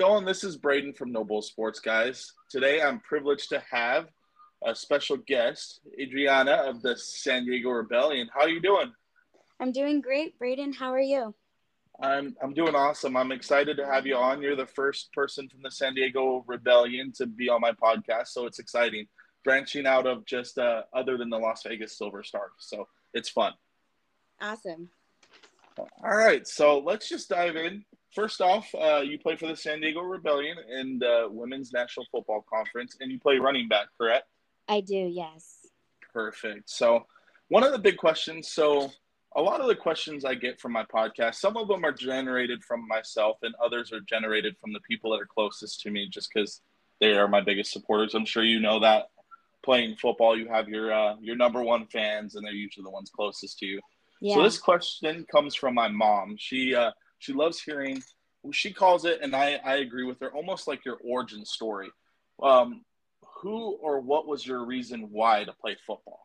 Joel, and this is Braden from Noble Sports Guys. Today I'm privileged to have a special guest, Adriana of the San Diego Rebellion. How are you doing? I'm doing great, Braden. How are you? I'm doing awesome. I'm excited to have you on. You're the first person from the San Diego Rebellion to be on my podcast, so it's exciting. Branching out of just other than the Las Vegas Silver Stars, so it's fun. Awesome. All right, so let's just dive in. First off, you play for the San Diego Rebellion in the Women's National Football Conference, and you play running back, correct? I do, yes. Perfect. So, one of the big questions. So, a lot of the questions I get from my podcast, some of them are generated from myself, and others are generated from the people that are closest to me, just because they are my biggest supporters. I'm sure you know that playing football, you have your number one fans, and they're usually the ones closest to you. So, Yeah. this question comes from my mom. She loves hearing. She calls it, and I agree with her, almost like your origin story. Um, who or what was your reason why to play football?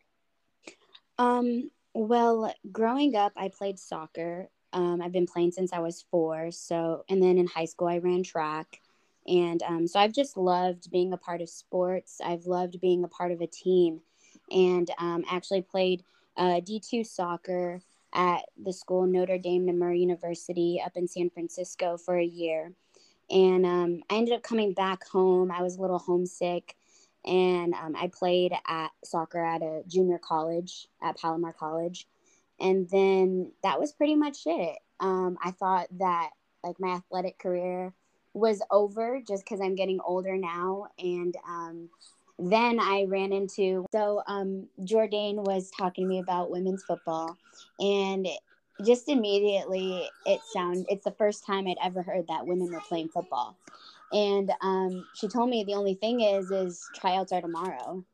Well, growing up, I played soccer. I've been playing since I was 4. So, and then in high school, I ran track. And so I've just loved being a part of sports. I've loved being a part of a team. And actually played D2 soccer at the school Notre Dame Namur University up in San Francisco for a year. And I ended up coming back home. I was a little homesick. And I played at soccer at a junior college at Palomar College. And then that was pretty much it. I thought that like my athletic career was over just because I'm getting older now. And then I ran into, Jordan was talking to me about women's football. And just immediately it's the first time I'd ever heard that women were playing football. And she told me the only thing is tryouts are tomorrow.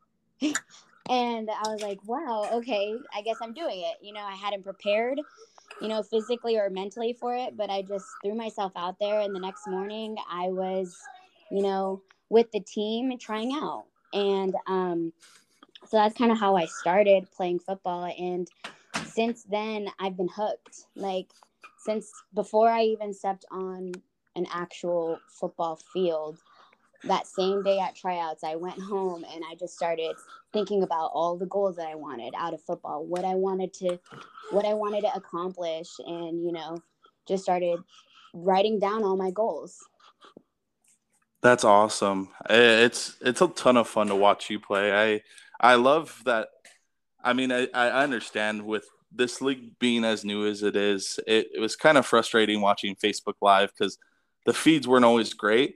And I was like, wow, okay, I guess I'm doing it. I hadn't prepared, physically or mentally for it, but I just threw myself out there. And the next morning I was, with the team and trying out. And so that's kind of how I started playing football. And since then I've been hooked. Like since before I even stepped on an actual football field, that same day at tryouts, I went home and I just started thinking about all the goals that I wanted out of football, what I wanted to accomplish, and just started writing down all my goals. That's awesome. It's a ton of fun to watch you play. I love that. I mean, I understand with this league being as new as it is, it was kind of frustrating watching Facebook Live because the feeds weren't always great.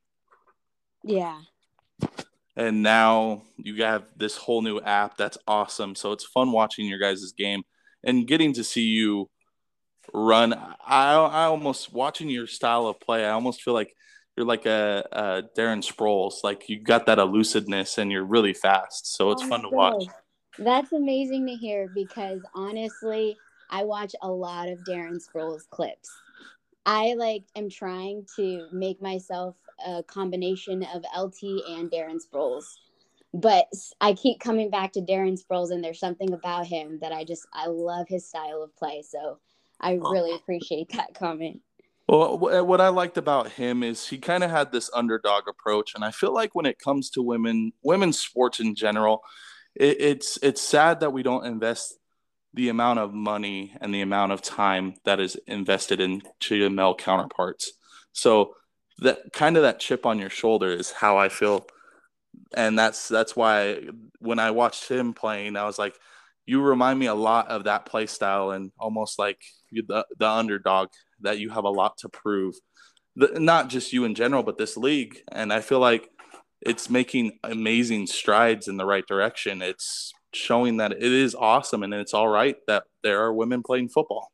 Yeah. And now you have this whole new app that's awesome. So it's fun watching your guys' game and getting to see you run. I almost watching your style of play. I almost feel like you're like a Darren Sproles. Like you got that elusiveness and you're really fast. So it's fun to watch. That's amazing to hear because honestly, I watch a lot of Darren Sproles clips. I am trying to make myself a combination of LT and Darren Sproles. But I keep coming back to Darren Sproles, and there's something about him that I love his style of play. So I really appreciate that comment. Well, what I liked about him is he kind of had this underdog approach, and I feel like when it comes to women's sports in general, it's sad that we don't invest the amount of money and the amount of time that is invested into your male counterparts. So that chip on your shoulder is how I feel, and that's why when I watched him playing, I was like, you remind me a lot of that play style and almost like the underdog that you have a lot to prove. Not just you in general, but this league. And I feel like it's making amazing strides in the right direction. It's showing that it is awesome and it's all right that there are women playing football.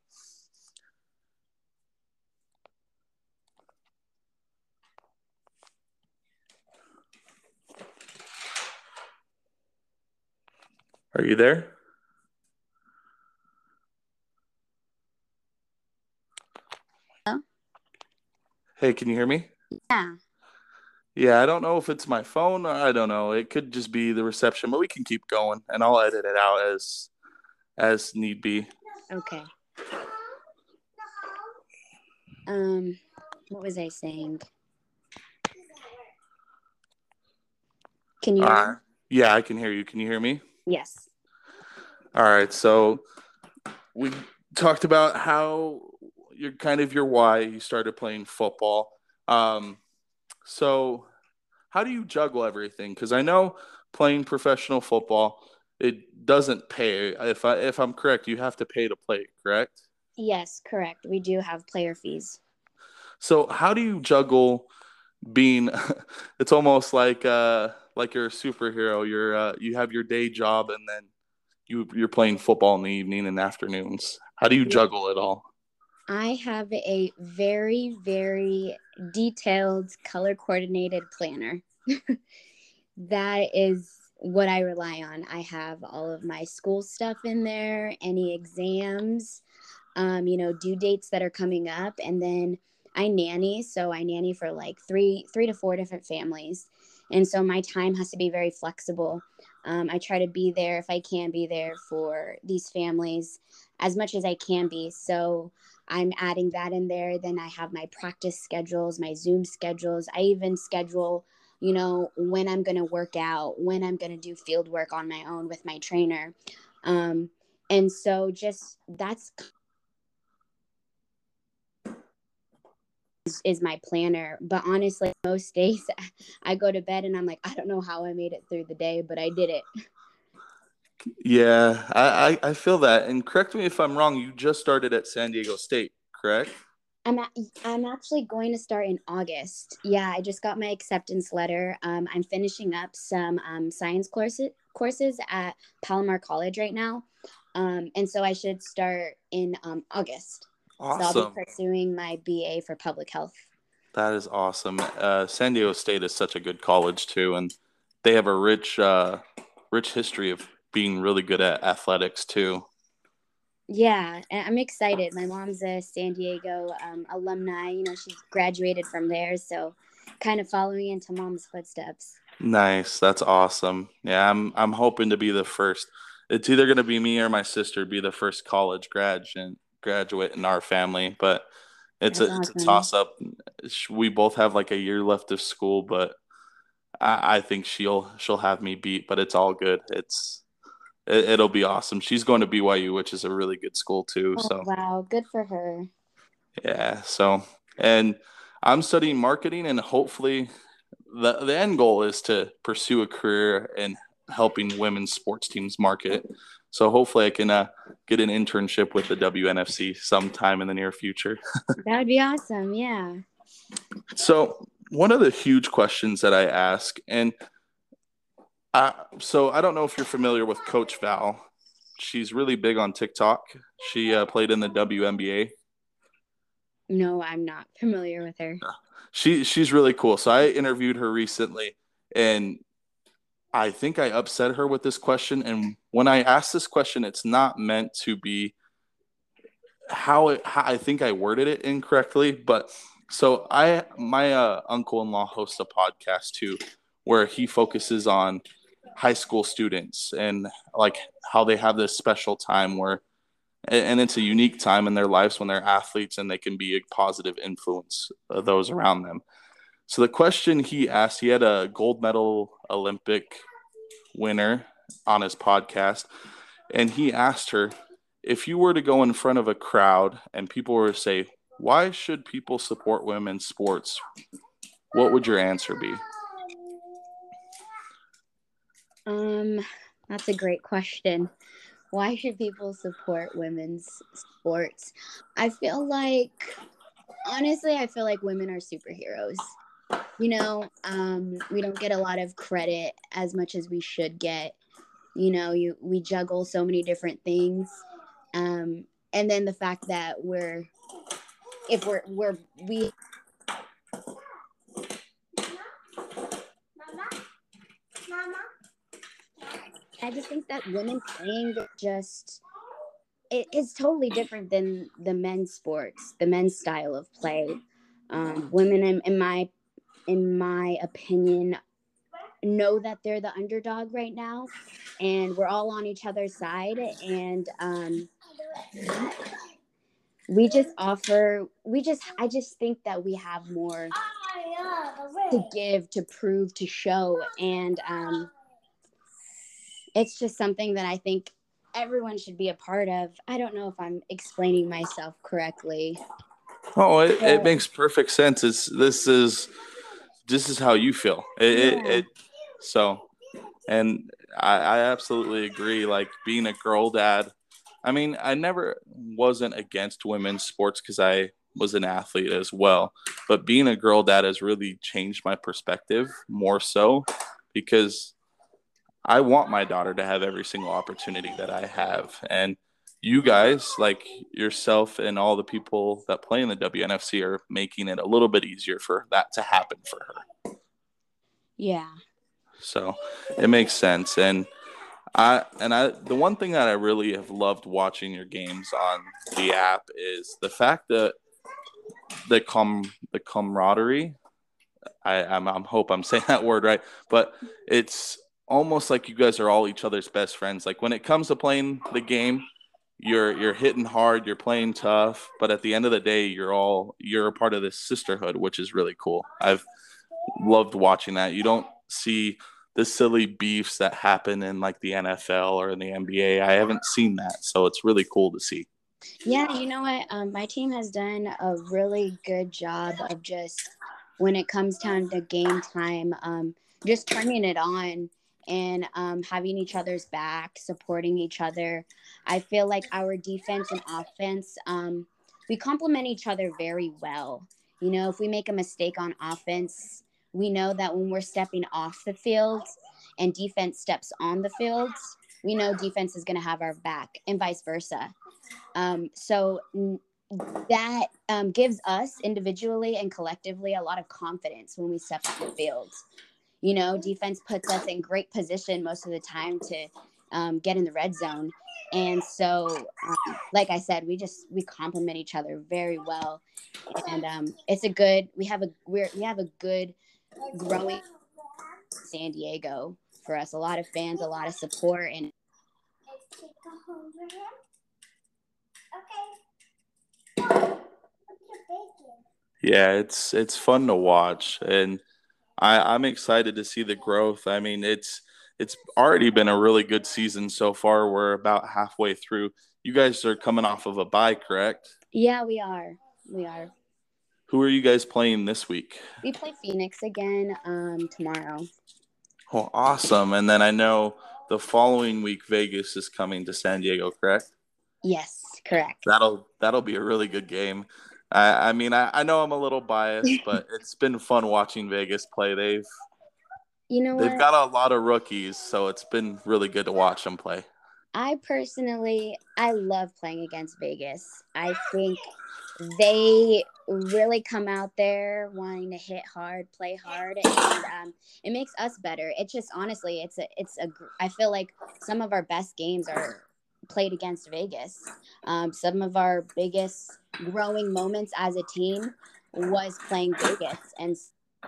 Are you there? Hello? Hey, can you hear me? Yeah. Yeah, I don't know if it's my phone or I don't know. It could just be the reception, but we can keep going and I'll edit it out as need be. Okay. What was I saying? Can you All hear right. me? Yeah, I can hear you. Can you hear me? Yes. All right. So we talked about how your why you started playing football. Um, so how do you juggle everything? Because I know playing professional football, it doesn't pay. If I'm correct, you have to pay to play, correct? Yes, correct. We do have player fees. So how do you juggle being it's almost like you're a superhero. You have your day job and then you're playing football in the evening and afternoons. How do you Yeah. juggle it all? I have a very, very detailed, color coordinated planner. That is what I rely on. I have all of my school stuff in there, any exams, due dates that are coming up, and then I nanny. So I nanny for like three to four different families, and so my time has to be very flexible. I try to be there if I can be there for these families as much as I can be. So I'm adding that in there. Then I have my practice schedules, my Zoom schedules. I even schedule, when I'm going to work out, when I'm going to do field work on my own with my trainer. Um, and so just that's is my planner. But honestly, most days I go to bed and I'm like, I don't know how I made it through the day, but I did it. Yeah, I feel that. And correct me if I'm wrong, you just started at San Diego State, correct? I'm at, I'm actually going to start in August. Yeah, I just got my acceptance letter. I'm finishing up some science courses at Palomar College right now, and so I should start in August. So I'll be Awesome. pursuing my BA for public health. That is awesome. San Diego State is such a good college too, and they have a rich history of being really good at athletics too. Yeah, and I'm excited. My mom's a San Diego alumni. She graduated from there, so kind of following into mom's footsteps. Nice. That's awesome. Yeah, I'm hoping to be the first. It's either going to be me or my sister be the first college graduate in our family, but That's it's a awesome. toss up. We both have like a year left of school, but I think she'll have me beat, but it's all good. It'll be awesome. She's going to BYU, which is a really good school too. Oh, So wow, good for her. yeah. And I'm studying marketing, and hopefully the end goal is to pursue a career in helping women's sports teams market. So hopefully I can get an internship with the WNFC sometime in the near future. That would be awesome. Yeah. So one of the huge questions that I ask, and so I don't know if you're familiar with Coach Val. She's really big on TikTok. She played in the WNBA. No, I'm not familiar with her. She's really cool. So I interviewed her recently, and I think I upset her with this question. And when I ask this question, it's not meant to be how I think I worded it incorrectly. But so my uncle-in-law hosts a podcast too, where he focuses on high school students and like how they have this special time where and it's a unique time in their lives when they're athletes and they can be a positive influence of those around them. So the question he asked, he had a gold medal Olympic winner on his podcast, and he asked her, if you were to go in front of a crowd and people were to say, why should people support women's sports? What would your answer be? Um, that's a great question. Why should people support women's sports? I feel like, honestly, I feel like women are superheroes. We don't get a lot of credit as much as we should get. We juggle so many different things. And then the fact that if we I just think that women playing just it is totally different than the men's sports, the men's style of play. Women, in my opinion, know that they're the underdog right now, and we're all on each other's side. And we just offer. I just think that we have more. to give, to prove, to show. And it's just something that I think everyone should be a part of. I don't know if I'm explaining myself correctly. Oh, it But makes perfect sense. This is how you feel. yeah, So, and I absolutely agree. Like being a girl dad, I mean, I never wasn't against women's sports because I was an athlete as well. But being a girl dad has really changed my perspective more so because I want my daughter to have every single opportunity that I have. And you guys, like yourself and all the people that play in the WNFC, are making it a little bit easier for that to happen for her. yeah, So it makes sense. And I the one thing that I really have loved watching your games on the app is the fact that the camaraderie. I'm hope I'm saying that word right, but it's almost like you guys are all each other's best friends. Like when it comes to playing the game, you're hitting hard, you're playing tough, but at the end of the day, you're a part of this sisterhood, which is really cool. I've loved watching that. You don't see the silly beefs that happen in like the NFL or in the NBA. I haven't seen that, so it's really cool to see. yeah. You know what? My team has done a really good job of just when it comes down to game time, just turning it on and having each other's back, supporting each other. I feel like our defense and offense, we complement each other very well. You know, if we make a mistake on offense, we know that when we're stepping off the field and defense steps on the field, we know defense is going to have our back and vice versa. So that gives us individually and collectively a lot of confidence when we step on the field. You know, defense puts us in great position most of the time to get in the red zone. And so, like I said, we complement each other very well, and it's a good. We have a good growing San Diego for us. A lot of fans, a lot of support, and Yeah, it's fun to watch, and I'm excited to see the growth. I mean, it's already been a really good season so far. We're about halfway through. You guys are coming off of a bye, correct? yeah, we are. We are. Who are you guys playing this week? We play Phoenix again tomorrow. Oh, awesome. And then I know the following week Vegas is coming to San Diego, correct? Yes, correct. That'll be a really good game. I mean I know I'm a little biased, but it's been fun watching Vegas play. You know They've what? got a lot of rookies, so it's been really good to watch them play. I love playing against Vegas. I think they really come out there wanting to hit hard, play hard, and it makes us better. It's just honestly, I feel like some of our best games are played against Vegas. Some of our biggest growing moments as a team was playing Vegas, and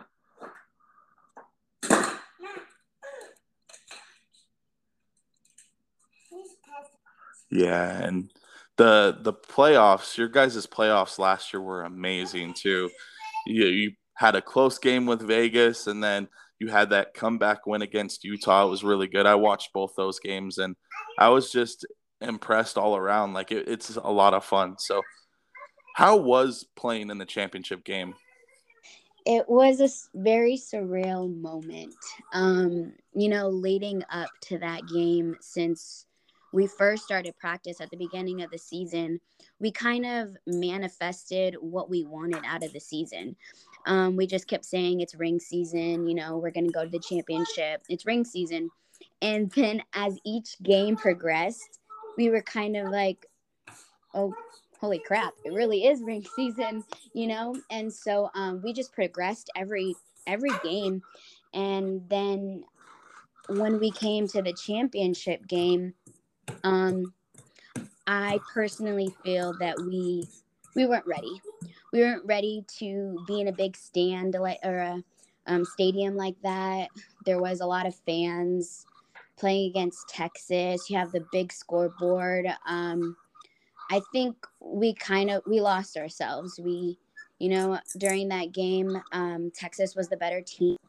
Yeah, and the playoffs, your guys' playoffs last year were amazing too. You had a close game with Vegas, and then you had that comeback win against Utah. It was really good. I watched both those games, and I was just impressed all around. Like it's a lot of fun. So, how was playing in the championship game? it was a very surreal moment. You know, leading up to that game, since we first started practice at the beginning of the season, we kind of manifested what we wanted out of the season. We just kept saying it's ring season, you know, we're going to go to the championship, it's ring season. And then as each game progressed, we were kind of like, oh, holy crap, it really is ring season, you know? And so we just progressed every game. And then when we came to the championship game, um, I personally feel that we weren't ready. We weren't ready to be in a big stand like or a stadium like that. There was a lot of fans playing against Texas. You have the big scoreboard. I think we lost ourselves. You know, during that game, Texas was the better team.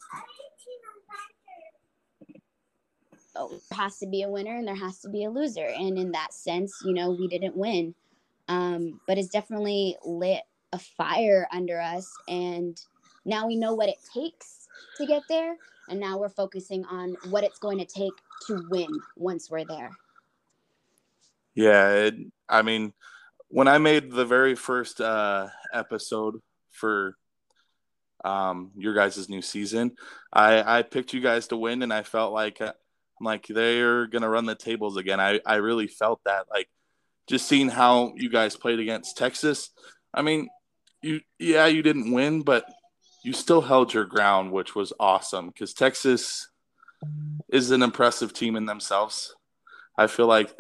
Oh, there has to be a winner and there has to be a loser. And in that sense, you know, we didn't win. But it's definitely lit a fire under us. And now we know what it takes to get there. And now we're focusing on what it's going to take to win once we're there. Yeah, I mean, when I made the very first episode for your guys' new season, I picked you guys to win, and I felt like they're gonna run the tables again. I really felt that, like, just seeing how you guys played against Texas. I mean, you didn't win, but you still held your ground, which was awesome because Texas is an impressive team in themselves. I feel like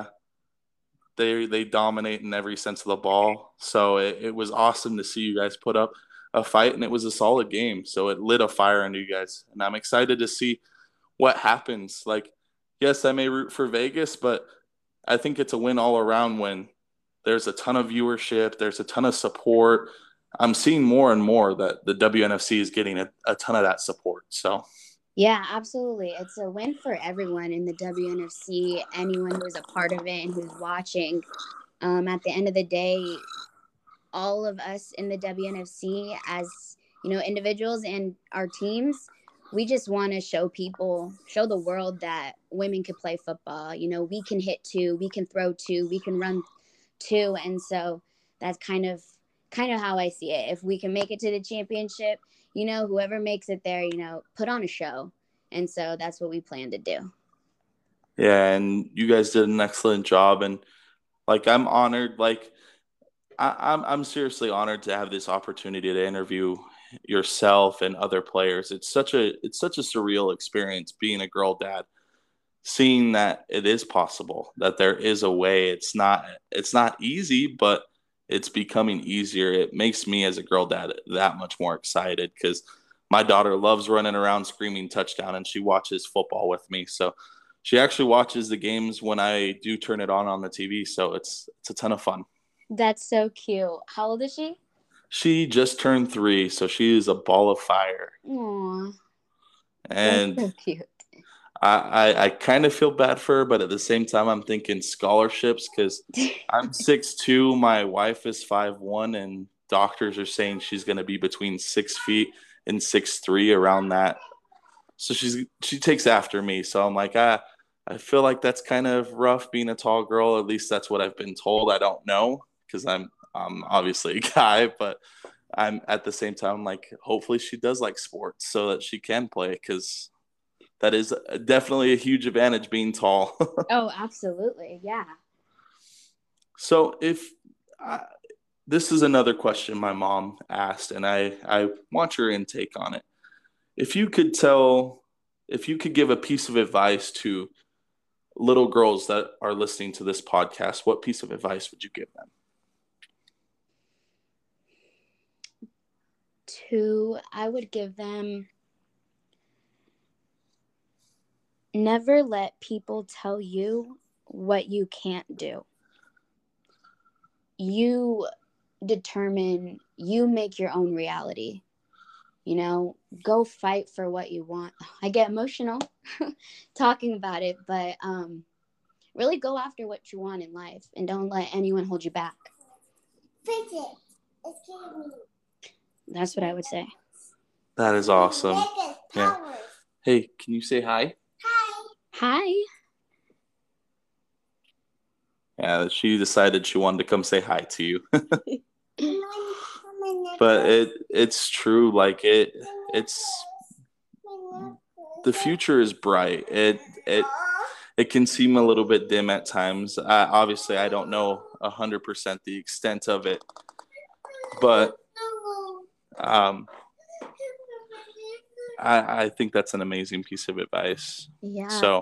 they dominate in every sense of the ball. So it was awesome to see you guys put up a fight, and it was a solid game. So it lit a fire under you guys, and I'm excited to see what happens. Like, yes, I may root for Vegas, but I think it's a win all around when there's a ton of viewership, there's a ton of support. I'm seeing more and more that the WNFC is getting a ton of that support. So yeah, absolutely. It's a win for everyone in the WNFC, anyone who's a part of it and who's watching. At the end of the day, all of us in the WNFC, as you know, individuals and our teams, we just want to show the world that women can play football. You know, we can hit two, we can throw two, we can run two. And so that's kind of how I see it. If we can make it to the championship, you know, whoever makes it there, you know, put on a show. And so that's what we plan to do. yeah, and you guys did an excellent job, and like I'm honored. Like I'm seriously honored to have this opportunity to interview yourself and other players. It's such a surreal experience being a girl dad, seeing that it is possible, that there is a way. It's not easy, but it's becoming easier. It makes me as a girl dad that much more excited because my daughter loves running around screaming touchdown, and she watches football with me. So she actually watches the games when I do turn it on the TV. So it's a ton of fun. That's so cute. How old is she? She just turned 3, so she is a ball of fire. Aw, that's And so cute. I kind of feel bad for her, but at the same time, I'm thinking scholarships because I'm 6'2", my wife is 5'1", and doctors are saying she's going to be between 6 feet and 6'3", around that. So she takes after me. So I'm like, I feel like that's kind of rough being a tall girl. At least that's what I've been told. I don't know because I'm obviously a guy, but I'm at the same time like, hopefully she does like sports so that she can play because that is definitely a huge advantage being tall. Oh, absolutely. Yeah. So if this is another question my mom asked, and I want your intake on it. If you could give a piece of advice to little girls that are listening to this podcast, what piece of advice would you give them? I would give them, never let people tell you what you can't do. You make your own reality. You know, go fight for what you want. I get emotional talking about it, but really go after what you want in life and don't let anyone hold you back. That's what I would say. That is awesome. Yeah. Hey, can you say hi? Hi. Yeah, she decided she wanted to come say hi to you. But it's true. Like it's the future is bright. It can seem a little bit dim at times. Obviously, I don't know 100% the extent of it, but I think that's an amazing piece of advice. Yeah. So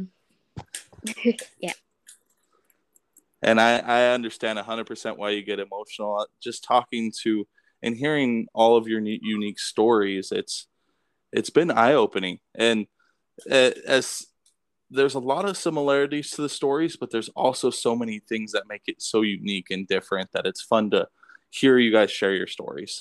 yeah. And I understand 100% why you get emotional. Just talking to and hearing all of your unique stories, it's been eye-opening. And as there's a lot of similarities to the stories, but there's also so many things that make it so unique and different that it's fun to hear you guys share your stories.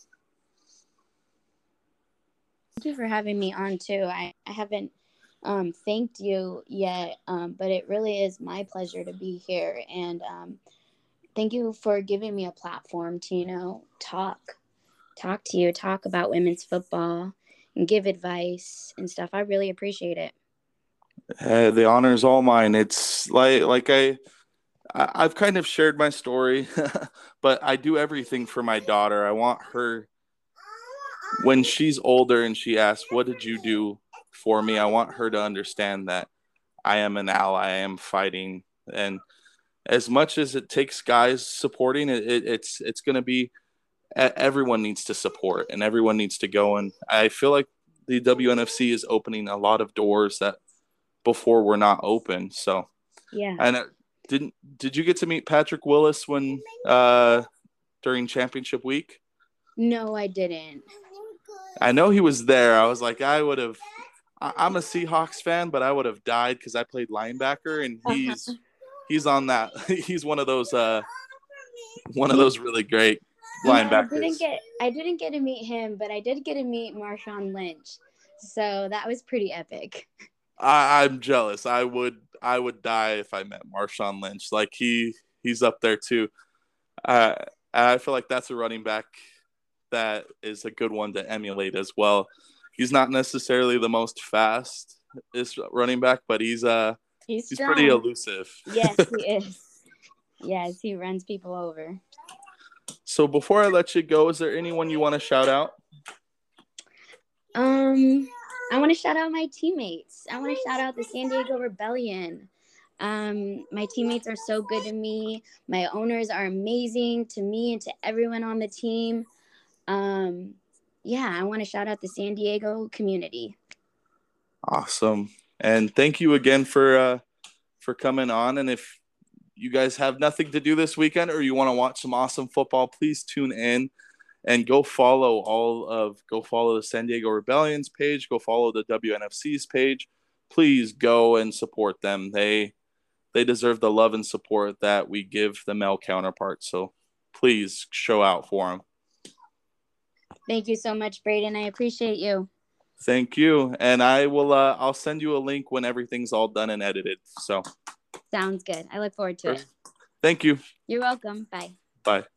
Thank you for having me on too. I haven't thanked you yet, but it really is my pleasure to be here. And thank you for giving me a platform to, talk to you, talk about women's football and give advice and stuff. I really appreciate it. The honor is all mine. It's I've kind of shared my story, but I do everything for my daughter. I want her, when she's older and she asks, "What did you do for me?" I want her to understand that I am an ally. I am fighting, and as much as it takes guys supporting it, it's going to be, everyone needs to support and everyone needs to go. And I feel like the WNFC is opening a lot of doors that before were not open. So Yeah. and did you get to meet Patrick Willis when during championship week? No, I didn't. I know he was there. I was like, I'm a Seahawks fan, but I would have died because I played linebacker, and he's on that. He's one of those really great linebackers. I didn't get to meet him, but I did get to meet Marshawn Lynch. So that was pretty epic. I'm jealous. I would die if I met Marshawn Lynch. Like he's up there too. I feel like that's a running back that is a good one to emulate as well. He's not necessarily the most fast running back, but he's pretty elusive. Yes, he is. Yes, he runs people over. So before I let you go, is there anyone you want to shout out? I want to shout out my teammates. I want to shout out the San Diego Rebellion. My teammates are so good to me. My owners are amazing to me and to everyone on the team. I want to shout out the San Diego community. Awesome. And thank you again for coming on. And if you guys have nothing to do this weekend or you want to watch some awesome football, please tune in and go follow the San Diego Rebellion's page. Go follow the WNFC's page. Please go and support them. They deserve the love and support that we give the male counterparts. So please show out for them. Thank you so much, Braden. I appreciate you. Thank you. And I'll send you a link when everything's all done and edited. So sounds good. I look forward to it. Thank you. You're welcome. Bye. Bye.